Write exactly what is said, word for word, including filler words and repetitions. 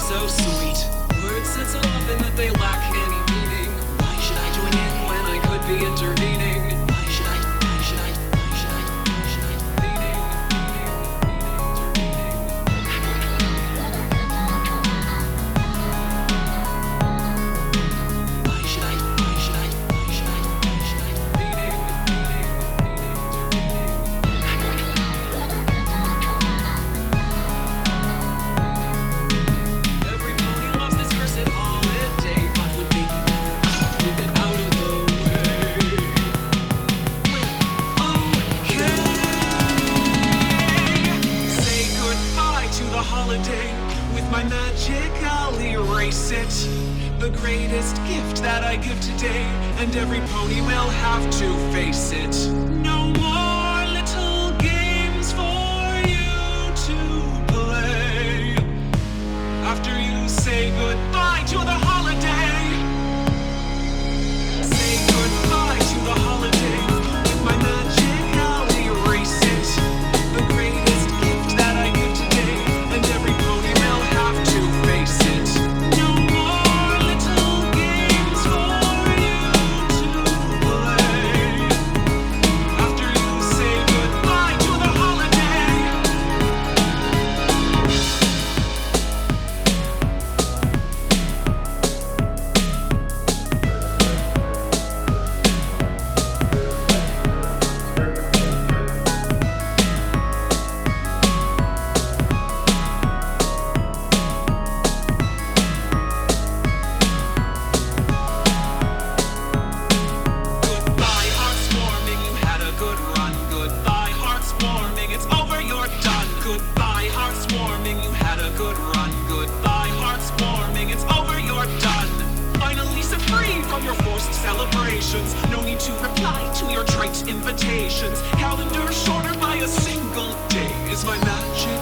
so sweet. Words said so often that they lack any meaning. Why should I join in when I could be intervening? Why should I, why should I, why should I, why should I, leading, leading, intervening. Why should I, why should I, why should I, why should I, leading, every pony loves this cursed holiday, but would make you move it out of the way. Okay, say goodbye to the holiday. With my magic, I'll erase it. The greatest gift that I give today, and every pony will have to face it. No more little games for you to play. After you say goodbye to the holiday, say goodbye to the holiday. With my magic, I'll erase it. The greatest gift that I give today, and every pony will have to face it. No more little games for you to play. After you say goodbye to the holiday. Goodbye, hearts warming, you had a good run. Goodbye, hearts warming, it's over, you're done. Goodbye, hearts warming, you had a good run. Goodbye, hearts warming, it's over, you're done. Finally set free from your forced celebrations. No need to reply to your trite invitations. Calendar shorter by a single day is my magic